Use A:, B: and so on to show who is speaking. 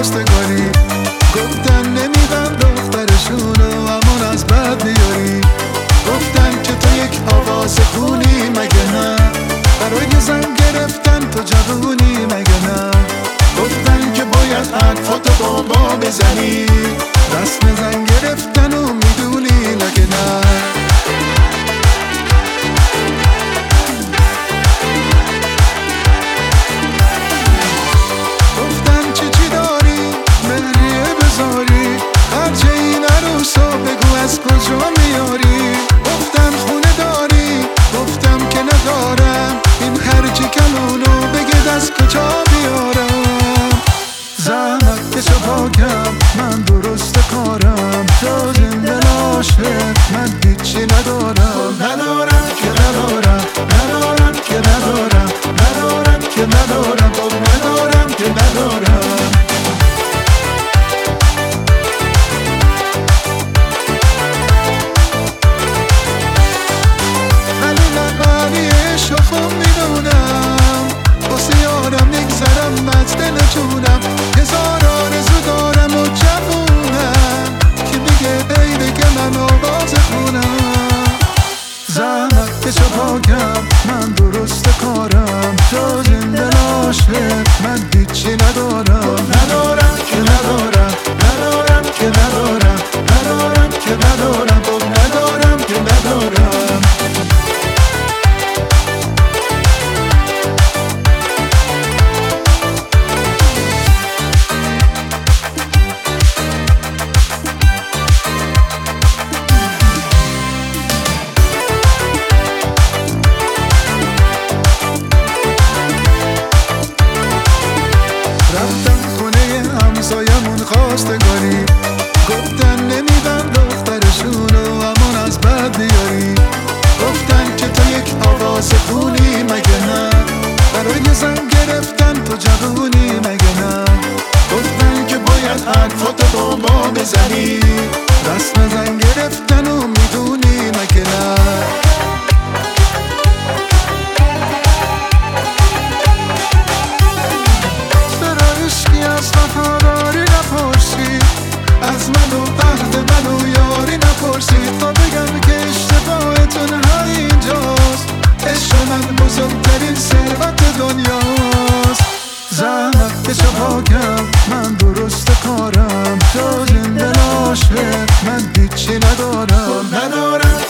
A: خواستگاری. گفتن نمیدن دخترشونو امان از بد بیاری. گفتن که تو یک آواز خونی مگه نه، برای زن گرفتن تو جوونی مگه نه. گفتن که باید حرفاتو با ما بزنی، رسم زن گرفتن و میدونی مگه نه. گفتن چی داری مهریه بذاری، هرچه این عروسو بگو از کجا میاری. گفتم خونه داری، گفتم که ندارم، این خرجی کلونو بگید از کجا بیارم. زحمتشو پاکم من درست کارم، جز این دل عاشق من هیچی ندارم. ندارم که ندارم، ندارم که ندارم، ندارم که ندارم، ندارم که ندارم. ولی نقالی عشقو میدونم، واسه یارم نگذرم از دل جونم. هزار آرزو دارم و جوونم که بگه ای بگه من آواز خونم. زحمتشو پاکم من درست کارم، جز این دل عاشق من هیچی ندارم. ندارم که ندارم، ندارم که ندارم، ندارم که ندارم، ندارم که ندارم. رفتم خونه همسایمون خواستگاری. گفتن نمیدن دخترشونو امان از بد بیاری. گفتن که تو یک آواز خونی مگه نه، برای زن گرفتن تو جوونی مگه نه. گفتن که باید حرفاتو با ما بزنی، رسم زن گرفتن و میدونی مگه نه. از وفاداری نپرسی، از من و عهد من و یاری نپرسی. تا بگم که اشتباهتون همینجاست، عشق من بزرگترین ثروت دنیاست. زحمتشو پاکم من درست کارم، جز این دل عاشق من هیچی ندارم. ندارم